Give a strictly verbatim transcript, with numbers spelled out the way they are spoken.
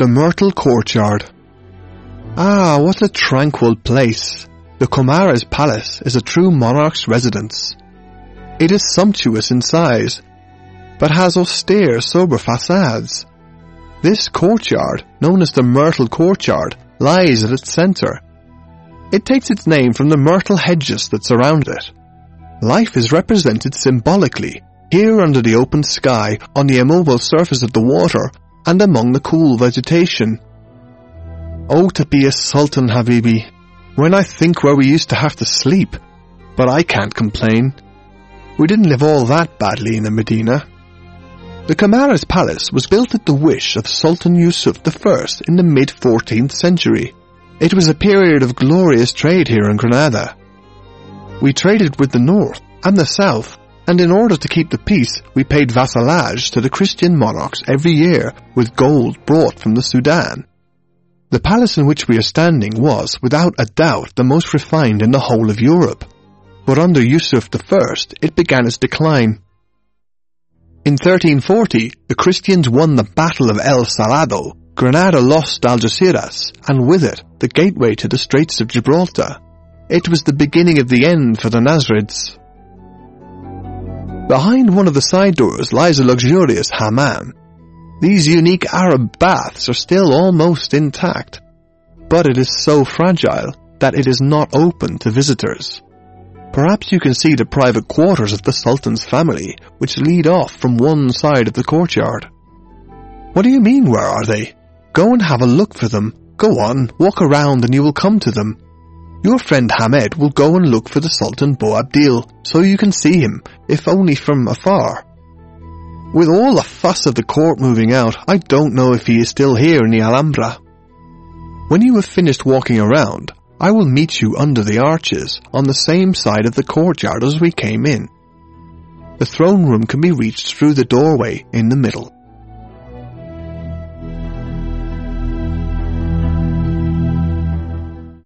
The Myrtle Courtyard. Ah, what a tranquil place. The Comares Palace is a true monarch's residence. It is sumptuous in size, but has austere, sober facades. This courtyard, known as the Myrtle Courtyard, lies at its centre. It takes its name from the myrtle hedges that surround it. Life is represented symbolically, here under the open sky, on the immobile surface of the water, and among the cool vegetation. Oh, to be a sultan, Habibi. When I think where we used to have to sleep, but I can't complain. We didn't live all that badly in the Medina. The Comares Palace was built at the wish of Sultan Yusuf the First in the mid-fourteenth century. It was a period of glorious trade here in Granada. We traded with the north and the south, and in order to keep the peace, we paid vassalage to the Christian monarchs every year with gold brought from the Sudan. The palace in which we are standing was, without a doubt, the most refined in the whole of Europe. But under Yusuf the First, it began its decline. In thirteen forty, the Christians won the Battle of El Salado. Granada lost Algeciras, and with it, the gateway to the Straits of Gibraltar. It was the beginning of the end for the Nasrids. Behind one of the side doors lies a luxurious hammam. These unique Arab baths are still almost intact, but it is so fragile that it is not open to visitors. Perhaps you can see the private quarters of the Sultan's family, which lead off from one side of the courtyard. What do you mean, where are they? Go and have a look for them. Go on, walk around and you will come to them. Your friend Hamed will go and look for the Sultan Boabdil, so you can see him, if only from afar. With all the fuss of the court moving out, I don't know if he is still here in the Alhambra. When you have finished walking around, I will meet you under the arches, on the same side of the courtyard as we came in. The throne room can be reached through the doorway in the middle.